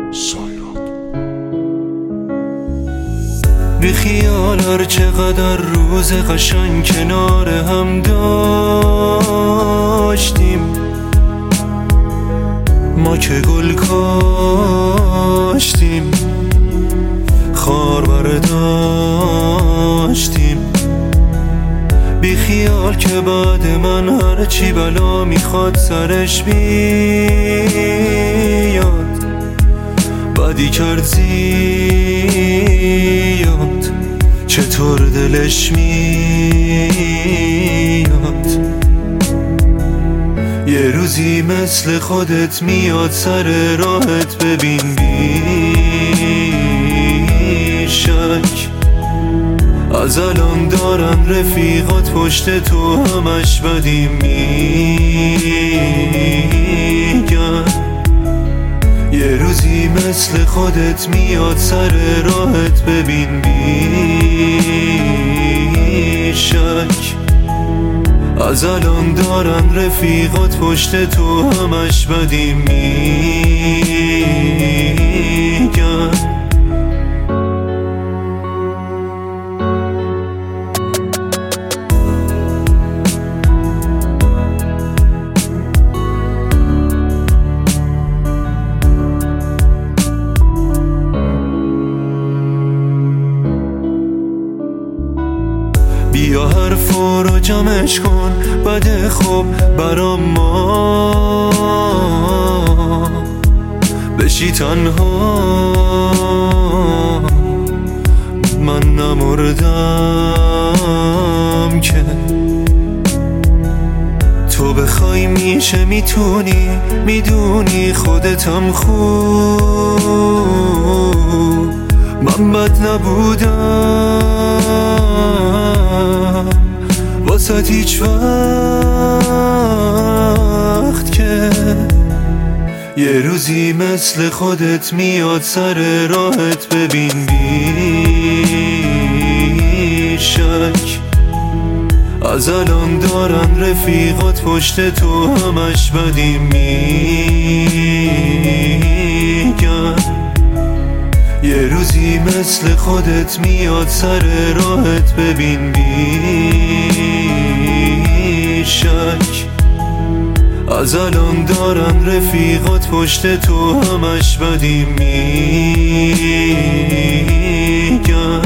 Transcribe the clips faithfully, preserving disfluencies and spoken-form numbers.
سایراب. بی خیال هر چقدر روز قشنگ کنار هم داشتیم، ما که گل کاشتیم، خار برداشتیم. بی خیال که بعد من هر چی بلا میخواد سرش بیاد، بدی کرد زیاد چطور دلش میاد. یه روزی مثل خودت میاد سر راهت، ببین بی شک از الان دارن رفیقات پشت تو همش بدی میگن. یه روزی مثل خودت میاد سر راهت، ببین بی شک از الان دارن رفیقات پشت تو همش بدی میگن. بیا حرفا رو جمعش کن، بده خوب برام ما بشی تنها. من نمردم که تو بخوای میشه، میتونی، میدونی خودتم خوب. من بد نبودم واسه هیچ وقت که یه روزی مثل خودت میاد سر راهت، ببین بی شک از الان دارن رفیقات پشت تو همش بدی میگن. یه روزی مثل خودت میاد سر راهت، ببین بی شک از الان دارن رفیقات پشت تو همش بدی میگن.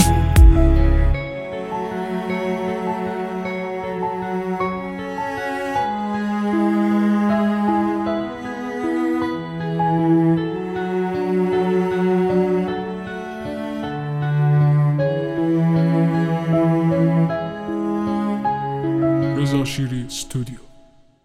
رضا شیری استودیو.